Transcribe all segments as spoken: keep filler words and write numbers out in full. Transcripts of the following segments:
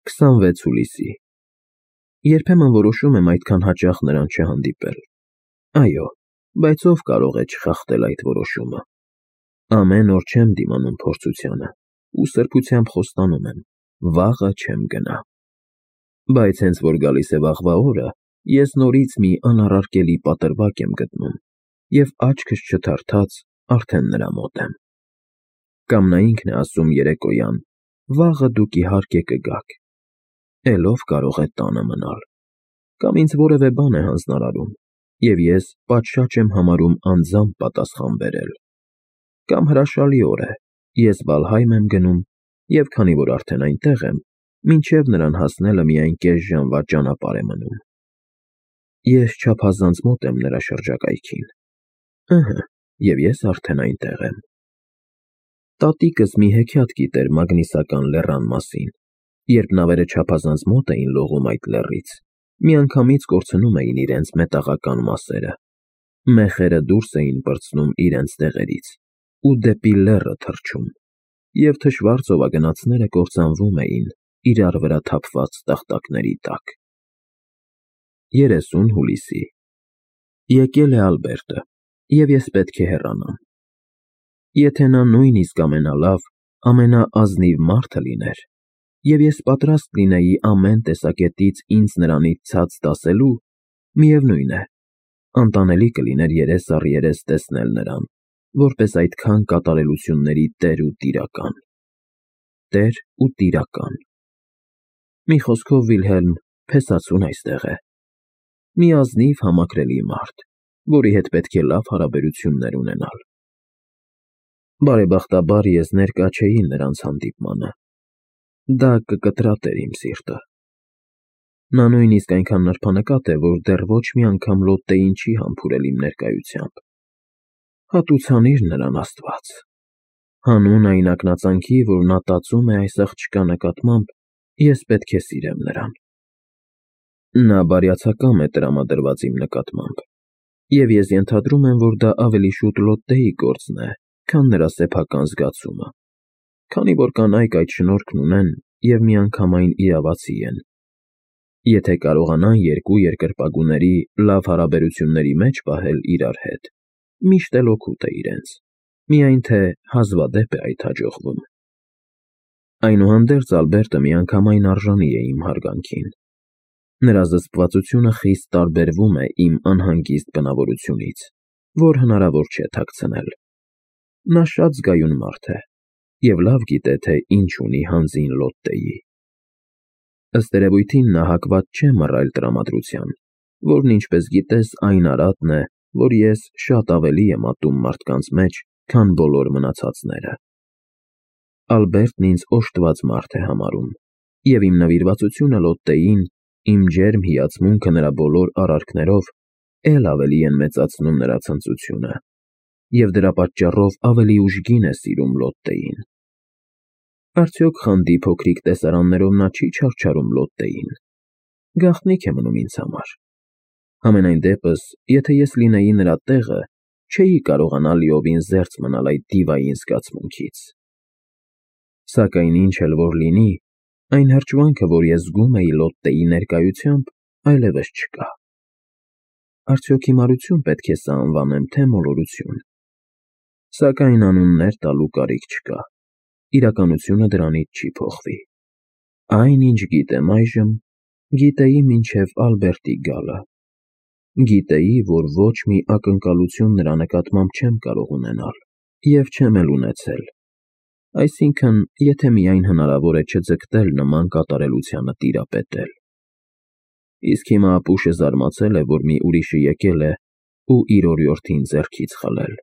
քսանվեց հուլիսի։ Երբեմն որոշում եմ այդքան հաճախ նրան չհանդիպել։ Այո, բայց ով կարող է չխախտել այդ որոշումը։ Ամեն օր չեմ դիմանում փորձությանը ու սրբությամբ խոստանում եմ, վաղը չեմ գնա։ Բայց հենց որ գալիս է վաղվա օրը, ես նորից մի անառարկելի պատրվակ եմ գտնում և աչքս չթարթած արդեն նրա մոտ եմ։ Կամ նա ինքն է ասում երեկոյան. «Վաղը դուք իհարկե կգաք», էլ ով կարող է տանը մնալ։ Կամ ինձ որևէ բան է հանձնարարում, և ես պատշաճ եմ համարում անձամբ պատասխան բերել։ Կամ հրաշալի օր է, ես Վալհայմ եմ գնում, և քանի որ արդեն այնտեղ եմ, մինչև նրան հասնելը միայն կես ժամվա ճանապարհ է մնում։ Ես չափազանց մոտ եմ նրա շրջակայքին։ Ըհը, և ես արդեն այնտեղ եմ։ Տատիկս մի հեքիաթ գիտեր Մագնիսական լեռան մասին։ Երբ նավերը չափազանց մոտ էին լողում այդ լեռից, միանգամից կորցնում էին իրենց մետաղական մասերը։ Մեխերը դուրս էին պրծնում իրենց տեղերից ու դեպի լեռը թռչում, և թշվառ ծովագնացները կործանվում էին իրար վրա թափված տախտակների տակ։ երեսուն հուլիսի Եկել է Ալբերտը, և ես պետք է հեռանամ։ Եթե նա նույնիսկ ամենալավ, ամենաազնիվ մարդը լիներ, և ես պատրաստ լինեի ամեն տեսակետից ինձ նրանից ցած դասելու, միևնույն է, անտանելի կլիներ երես առ երես տեսնել նրան, որպես այդքան կատարելությունների տեր ու տիրական։ Տեր ու տիրական։ Մի խոսքով, Վիլհելմ, փեսացուն այստեղ է։ Մի ազնիվ համակրելի մարդ, որի հետ պետք է լավ հարաբերություններ ունենալ։ Բարեբախտաբար ես ներկա չէի նրանց հանդիպմանը։ Դա կկտրատեր իմ սիրտը։ Նա նույնիսկ այնքան նրբանկատ է, որ դեռ ոչ մի անգամ լոտտեին չի համբուրել իմ ներկայությամբ։ Հատուցանիր նրան, Աստված։ Հանուն այն ակնածանքի, որ նա տածում է այս աղջկա նկատմամբ, ես պետք է սիրեմ նրան։ Նա բարյացակամ է տրամադրված իմ նկատմամբ, և ես ենթադրում եմ, որ դա ավելի շուտ Լոտտեի գործն է, քան նրա սեփական զգացումը, քանի որ կանայք այդ շնորհքն ունեն և միանգամայն իրավացի են։ Եթե կարողանան երկու երկրպագուների լավ հարաբերությունների մեջ պահել իրար հետ, միշտ էլ օգուտ է իրենց, միայն թե հազվադեպ է այդ հաջողվում։ Այնուհանդերձ Ալբերտը միանգամայն արժանի է իմ հարգանքին։ Նրա զսպվածությունը խիստ տարբերվում է իմ անհանգիստ բնավորությունից, որ հնարավոր չէ թաքցնել։ Նա շատ զգայուն մարդ է և լավ գիտե, թե ինչ ունի հանձին Լոտտեի։ Ըստ երևույթին նա հակված չէ մռայլ տրամադրության, որն, ինչպես գիտես, այն արատն է, որ ես շատ ավելի եմ ատում մարդկանց մեջ, քան բոլոր մնացածները։ Ալբերտն ինձ օժտված մարդ է համարում, և իմ նվիրվածությունը Լոտտեին, իմ ջերմ հիացմունքը նրա բոլոր արարքներով էլ ավելի են մեծացնում նրա ցնծությունը, և դրա պատճառով ավելի ուժգին է սիրում Լոտտեին։ Արդյոք խանդի փոքրիկ տեսարաններով նա չի չարչարում Լոտտեին։ Գաղտնիք է մնում ինձ համար։ Համենայն դեպս, եթե ես լինեի նրա տեղը, չէի կարողանա լիովին զերծ մնալ այդ դիվային զգացմունքից։ Սակայն ինչ էլ որ լինի, այն հրճվանքը, որ ես զգում էի Լոտտեի ներկայությամբ, այլևս չկա։ Արդյոք հիմարություն պետք է սա անվանեմ, թե մոլորություն։ Սակայն անուններ տալու կարիք չկա։ Իրականությունը դրանից չի փոխվի։ Այն, ինչ գիտեմ այժմ, գիտեի մինչև Ալբերտի գալը։ Գիտեի, որ ոչ մի ակնկալություն նրա նկատմամբ չեմ կարող ունենալ, և չեմ էլ ունեցել։ Այսինքն, եթե միայն հնարավոր է չձգտել նման կատարելությանը տիրապետել։ Իսկ հիմա ապուշը զարմացել է, որ մի ուրիշը եկել է ու իր օրիորդին ձեռքից խլել։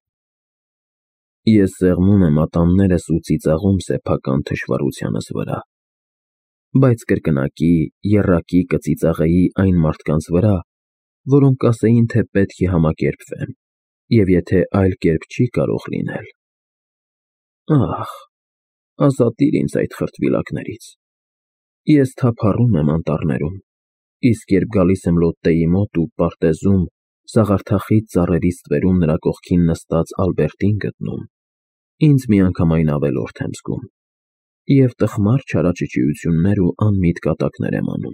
Ես սեղմում եմ ատամներս ու ծիծաղում սեփական թշվառությանս վրա։ Բայց կրկնակի, եռակի կծիծաղեի այն մարդկանց վրա, որոնք կասեին, թե պետք է համակերպվեմ, և եթե այլ կերպ չի կարող լինել։ Ահ, ազատիր ինձ այդ խրտվիլակներից։ Ես թափառում եմ անտառներում, իսկ երբ գալիս եմ Լոտտեի մոտ ու պարտեզում, սաղարթախիտ ծառերի ստվերում նրա կողքին նստած Ալբերտին գտնում, ինձ միանգամայն ավելորդ եմ զգում։ և տխմար չարաճճիություններ ու անմիտ կատակներ եմ անում։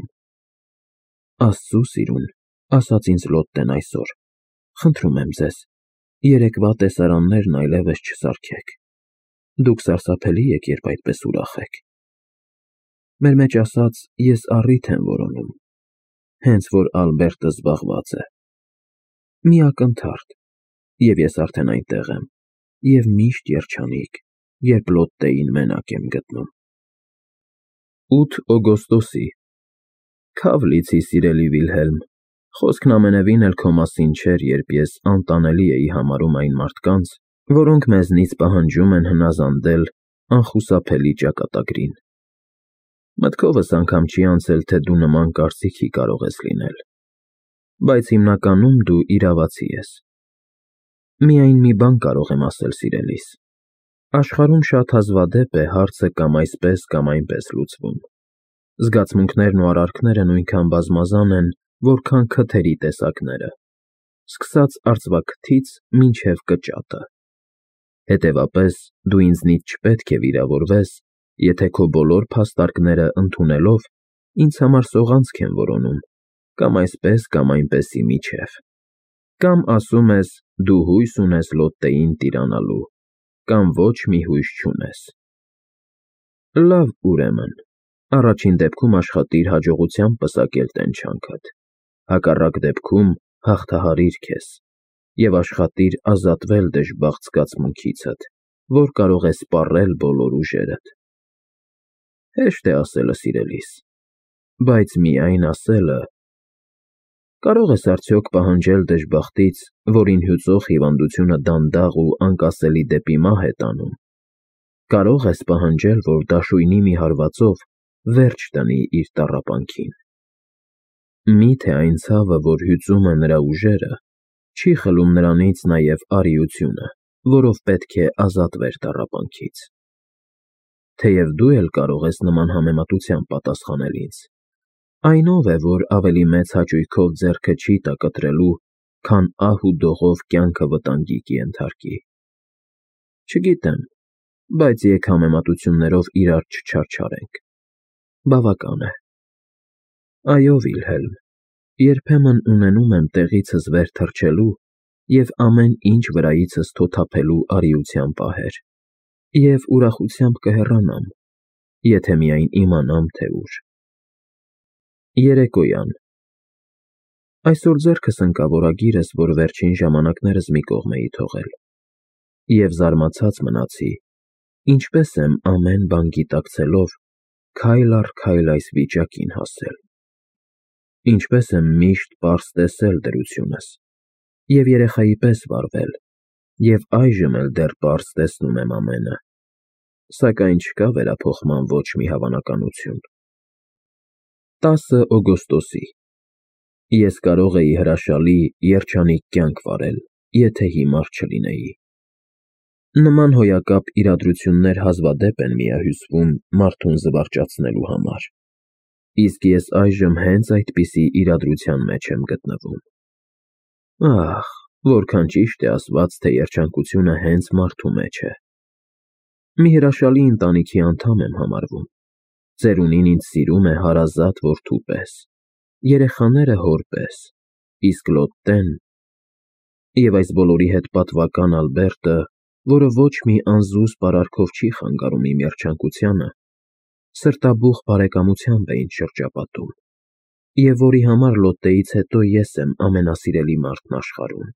Աստծու սիրուն, ասաց ինձ Լոտտեն այսօր, խնդրում եմ ձեզ, երեկվա տեսարաններն այլևս չսարքեք։ Դուք սարսափելի եք, երբ այդպես ուրախ եք։ Մեր մեջ ասած, ես առիթ եմ որոնում, հենց որ Ալբերտը զբաղված է։ Մի ակնթարթ, և ես արդեն այնտեղ եմ, և միշտ երջանիկ, երբ Լոտտեին մենակ եմ գտնում։ ութ օգոստոսի Քավ լիցի, սիրելի Վիլհելմ, խոսքն ամենևին էլ քո մասին չէր, երբ ես անտանելի էի համարում այն մարդկանց, որոնք մեզնից պահանջում են հնազանդել անխուսափելի ճակատագրին։ Մտքովս անգամ չի անցել, թե դու նման կարծիքի կարող ես լինել, բայց հիմնականում դու իրավացի ես։ Միայն մի բան կարող եմ ասել սիրելիս. աշխարհում շատ հազվադեպ է հարցը կամ այսպես, կամ այնպես լուծվում։ Զգացմունքներն ու արարքները նույնքան բազմազան են, որքան քթերի տեսակները, սկսած արծվաքթից մինչև կճատը։ Հետևապես, դու ինձնից չպետք է վիրավորվես, եթե քո բոլոր փաստարկները ընդունելով ինձ համար սողանցք են որոնում, կամ այսպես, կամ այնպեսի միջև։ Կամ ասում ես, դու հույս ունես Լոտտեին տիրանալու, կամ ոչ մի հույս չունես։ Լավ, ուրեմն, առաջին դեպքում աշխատիր հաջողությամբ պսակել տենչանքդ, հակառակ դեպքում հաղթահարիր քեզ և աշխատիր ազատվել դժբախտ զգացմունքիցդ, որ կարող է սպառել բոլոր ուժերդ։ Հեշտ է ասելը, սիրելիս, բայց միայն ասելը։ Կարո՞ղ ես արդյոք պահանջել դժբախտից, որին հյուծող հիվանդությունը դանդաղ ու անկասելի դեպի մահ է տանում։ Կարո՞ղ ես պահանջել, որ դաշույնի մի հարվածով վերջ տնի իր տառապանքին։ Մի՞թե այն ցավը, որ հյուծում է նրա ուժերը, չի խլում նրանից նաև արիությունը, որով պետք է ազատվեր տառապանքից։ Թեև դու էլ կարող ես նման համեմատությամբ պատասխանել ինձ, այն ով է, որ ավելի մեծ հաճույքով ձեռքը չի տակտրելու, քան ահ ու դողով կյանքը վտանգի կենթարկի։ Չգիտեմ, բայց եկ համեմատություններով իրար չչարչարենք։ Բավական է։ Այո, Վիլհելմ, երբեմն ունենում եմ տեղիցս վեր թռչելու և ամեն ինչ վրայիցս թոթափելու արիության պահեր, և ուրախությամբ կհեռանամ, եթե միայն իմանամ, թե ուր։ Երեկոյան Այսօր ձեռքս ընկա որագիրս, որ վերջին ժամանակներս մի կողմ էի թողել, և զարմացած մնացի, ինչպես եմ ամեն բան գիտակցելով քայլ առ քայլ այս վիճակին հասել։ Ինչպես եմ միշտ պարզ տեսել դրությունս և երեխայի պես վարվել, և այժմ էլ դեռ պարզ տեսնում եմ ամենը, սակայն չկա վերափոխման ոչ մի հավանականություն։ տասը օգոստոսի Ես կարող էի հրաշալի, երջանիկ կյանք վարել, եթե հիմար չլինեի։ Նման հոյակապ իրադրություններ հազվադեպ են միահյուսվում մարդուն զվարճացնելու համար, իսկ ես այժմ հենց այդպիսի իրադրության մեջ եմ գտնվում։ Ահ, որքան ճիշտ է ասված, թե երջանկությունը հենց մարդու մեջ է։ Մի հրաշալի ընտանիքի անդամ եմ համարվում։ Ծերունին ինձ սիրում է հարազատ որդու պես, երեխաները հոր պես, իսկ Լոտտեն… Եվ այս բոլորի հետ պատվական Ալբերտը, որը ոչ մի անզուսպ արարքով չի խանգարում իմ երջանկությանը, սրտաբուխ բարեկամությամբ է ինձ շրջապատում, և որի համար Լոտտեից հետո ես եմ ամենասիրելի մարդն աշխարհում։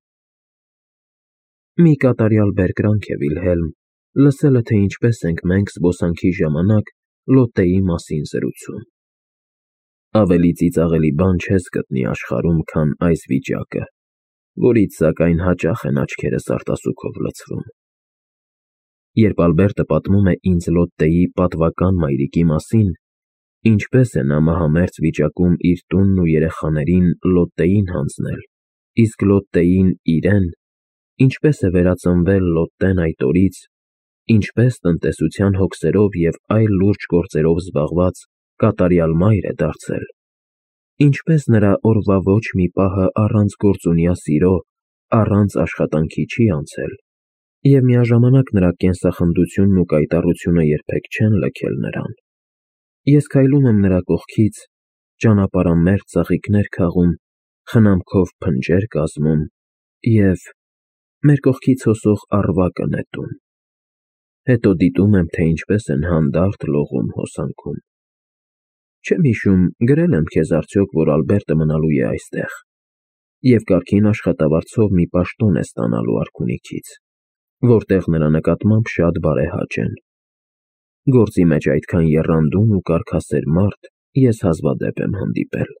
Մի կատարյալ բերկրանք է, Վիլհելմ, լսելը, թե ինչպես ենք մենք զբոսանքի ժամանակ Լոտտեի մասին զրուցում։ Ավելի ծիծաղելի բան չես գտնի աշխարհում, քան այս վիճակը, որից սակայն հաճախ են աչքերս արտասուքով լցվում։ Երբ Ալբերտը պատմում է ինձ Լոտտեի պատվական մայրիկի մասին, ինչպես է նա մահամերձ վիճակում իր տունն ու երեխաներին Լոտտեին հանձնել, իսկ Լոտտեին՝ իրեն, ինչպես է վերածնվել Լոտտեն այդ օրից, ինչպես տնտեսության հոգսերով և այլ լուրջ գործերով զբաղված կատարյալ մայր է դարձել, ինչպես նրա օրվա ոչ մի պահը առանց գործունյա սիրո, առանց աշխատանքի չի անցել, Եվ միաժամանակ նրա կենսախնդությունն ու կայտառությունը երբեք չեն լքել նրան։ Ես քայլում եմ նրա կողքից, ճանապարհամերձ ծաղիկներ քաղում, խնամքով փնջեր կազմում և մեր կողքից հոսող առվակը նետում։ Հետո դիտում եմ, թե ինչպես են հանդարտ լողում հոսանքում։ Չեմ հիշում, գրել եմ քեզ արդյոք, որ Ալբերտը մնալու է այստեղ և կարգին աշխատավարձով մի պաշտոն է ստանալու արքունիքից, որտեղ նրա նկատմամբ շատ բարեհաճ են։ Գործի մեջ այդքան եռանդուն ու կարգասեր մարդ ես հազվադեպ եմ հանդիպել։